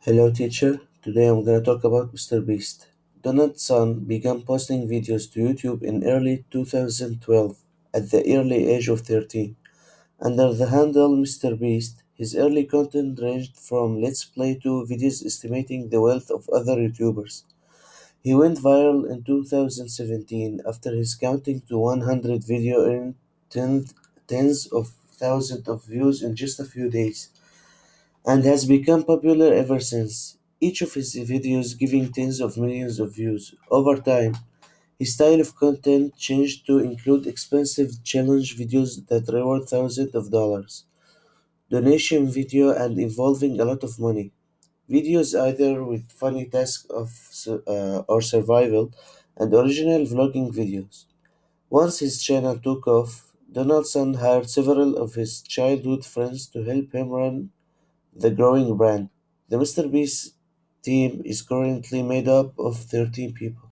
Hello teacher, today I'm gonna talk about Mr. Beast. Donald's son began posting videos to YouTube in early 2012 at the early age of 13. Under the handle Mr. Beast, his early content ranged from Let's Play to videos estimating the wealth of other YouTubers. He went viral in 2017 after his counting to 100 video earned tens of thousands of views in just a few days and has become popular ever since, each of his videos giving tens of millions of views. Over time, his style of content changed to include expensive challenge videos that reward thousands of dollars, donation video and involving a lot of money. Videos either with funny tasks or survival and original vlogging videos. Once his channel took off, Donaldson hired several of his childhood friends to help him run the growing brand. The Mr. Beast team is currently made up of 13 people.